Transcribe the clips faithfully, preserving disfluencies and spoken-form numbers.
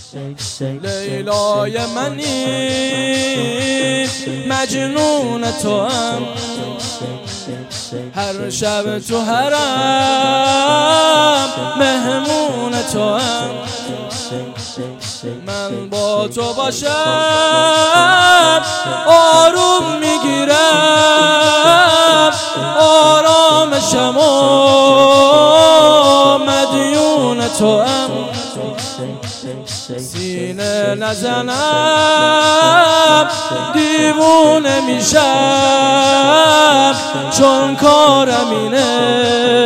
لیلای منی مجنون تو هم، هر شب تو حرم مهمون تو هم. من با تو باشم آروم میگیرم، آرامشم و مدیون تو هم. سینه نزنم دیوونه میشم، چون کارم اینه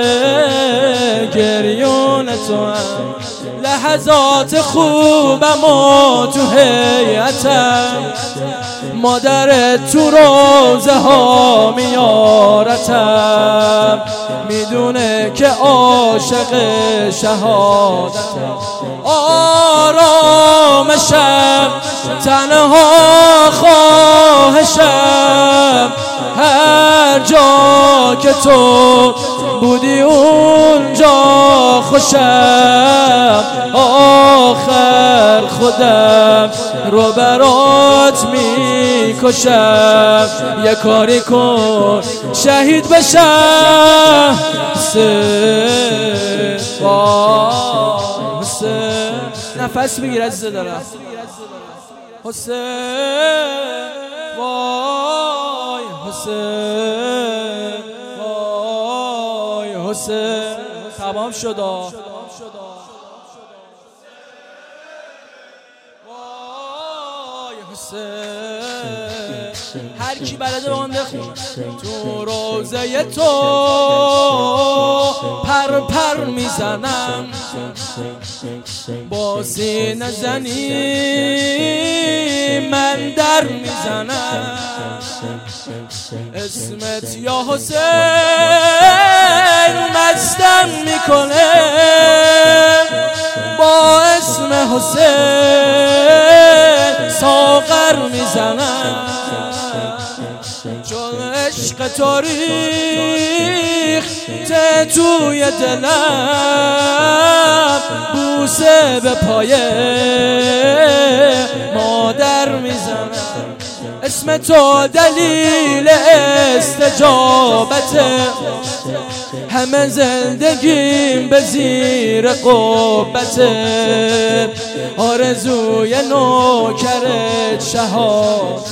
گریون تو هم. لحظات خوبم و تو هیئتم، مادرت تو روزه ها میارتم، میدونه که عاشق شهادتم. آرامشم تنها خواهشم، هر جا که تو بودی اونجا خوشم. آخر خودم رو برات میکشم، یه کاری کن شهید بشم. حسین حسین نفس بگیر عزیز دارم. حسین وای حسین وای حسین تمام شد. وای حسین هر کی بلده به من بخون. تو روزه تو پر پر میزنم، با سینه زنی من در میزنم. اسمت یا حسین مستم میکنه، با اسم حسین ساغر میزنم. چون عشق تاریخ ته توی دلم، بوسه به پای مادر میزنم. اسم تو دلیل استجابت، همه زندگیم به زیر قبت. آرزوی نوکرت شهادت،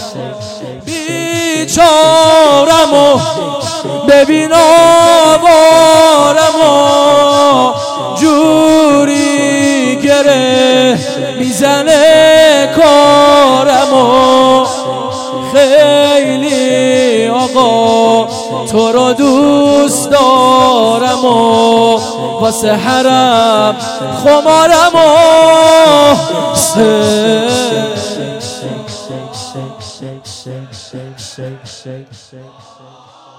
بیچارم و ببین آوارم و جوری گره میزنه کارم و خیلی آقا تو رو دوست دارم و واسه حرم خمارم و سه